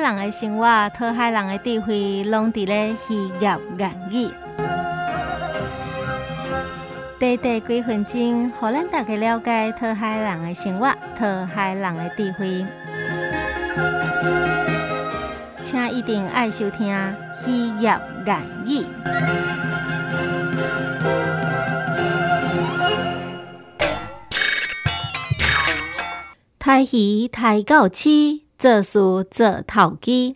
人的生活、讨海人的智慧，拢伫咧渔业言语。短短几分钟，互咱大家了解讨海人的生活、讨海人的智慧。请一定爱收听渔业言语。抬鱼抬到起，做事做头家。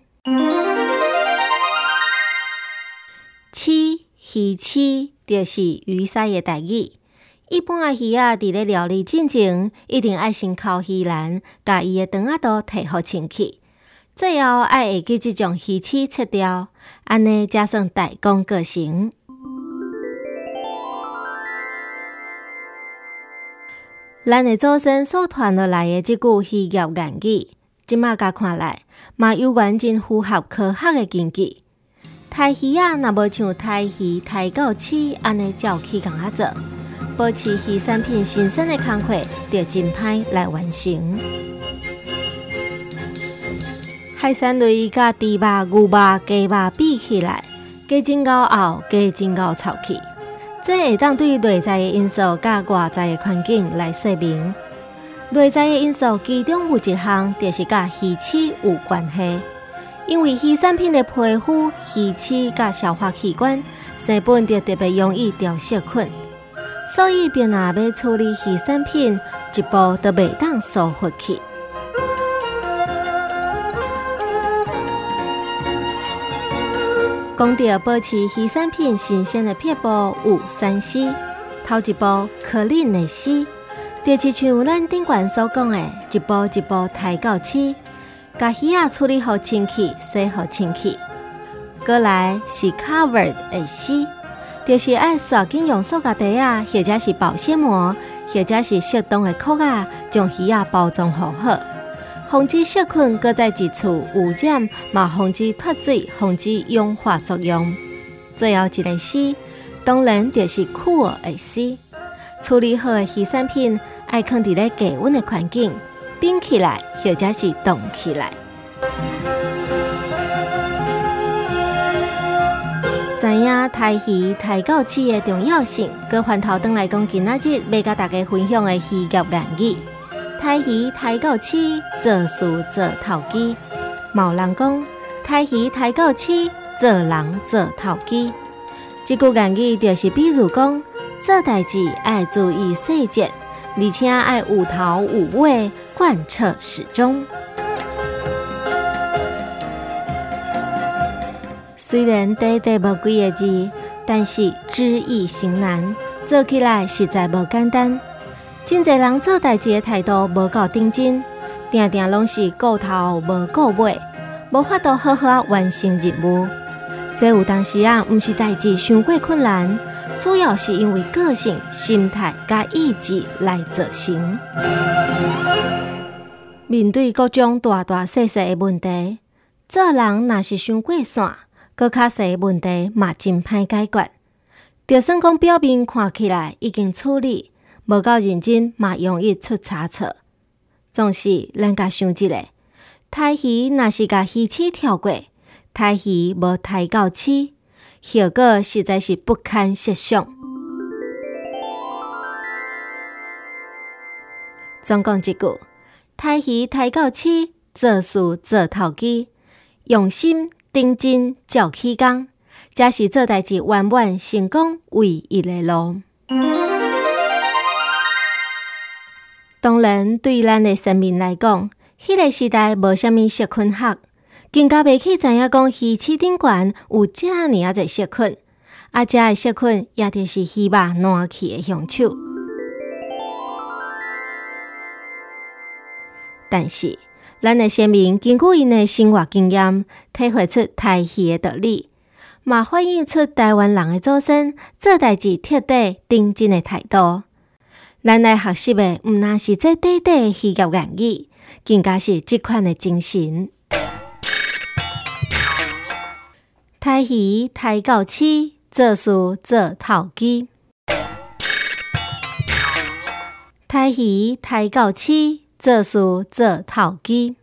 起鱼起就是鱼鳃的代语。一般的鱼仔伫咧料理进前，一定爱先烤鱼篮，甲伊的肠仔肚摕好清气。最后爱下记即将鱼翅切掉，安尼才算大功告成。咱的祖先所传落来的即句渔业言语，即马甲看来，嘛有完真符合科学的根据。抬鱼啊，若无像抬鱼抬到起安尼照起工仔做，保持鱼产品新鲜的工课，就真歹来完成。海产类甲猪肉、牛肉、鸡肉比起来，加真厚后，加真厚臭气。这会当对内在的因素甲外在的环境来说明。内在的因素其中有一项，就是甲鱼翅有关系。因为鱼产品的皮肤、鱼翅甲消化器官成本就特别容易掉细菌，所以便若要处理鱼产品，一步都袂当疏忽去。讲到保持鱼产品新鲜的撇步有3C，头一步可忍的死，就是像咱顶悬所讲的，一步一步抬到起，甲鱼仔处理好清气，洗好清气。过来是 covered 的死，就是爱刷紧用塑胶袋啊，或者是保鲜膜，或者是适当的壳啊，将鱼仔包装好好。防止细菌搁再一次污染，嘛防止脱水，防止氧化作用。最后一个死，当然就是酷儿的死。处理好的鱼产品，爱放伫咧低温的环境，冰起来或者是冻起来。知影抬鱼抬到起的重要性，搁翻头转来讲，今仔日要甲大家分享的渔业言语。抬鱼抬到起，做事做头家。某人讲，抬鱼抬到起，做人做头家。这句言语就是比如讲，做代志爱注意细节，而且爱有头有尾，贯彻始终。虽然短短无几个字，但是知易行难，做起来实在无简单。真侪人做代志的态度无够认真，定定拢是顾头无顾尾，无法度好好完成任务。这有当时毋是代志伤过困难，主要是因为个性、心态甲意志来造成。面对各种大大小小的问题，做人若是伤过线，搁较细的问题嘛真歹解决。就算讲表面看起来已经处理，无够认真嘛容易出差错。总是咱甲想一下，抬鱼若是甲鱼翅跳过，抬鱼无抬到起，效果实在是不堪设想。总讲一句，抬鱼抬到起，做事做头家，用心认真照起工，才是做代志圆满成功唯一的路。当然，对咱的先民来讲，迄个时代无啥物细菌学，更加袂去知影讲鱼翅顶悬有遮尔啊侪细菌，啊遮的细菌也就是鱼肉烂去的凶手。但是，咱的先民经过因的生活经验，体会出抬鱼的道理，嘛反映出台湾人的祖先做代志彻底认真的态度。咱来学习的毋单是这短短的渔业言语，更加是这款的精神。抬鱼抬到起，做事做头家。抬鱼抬到起，做事做头家。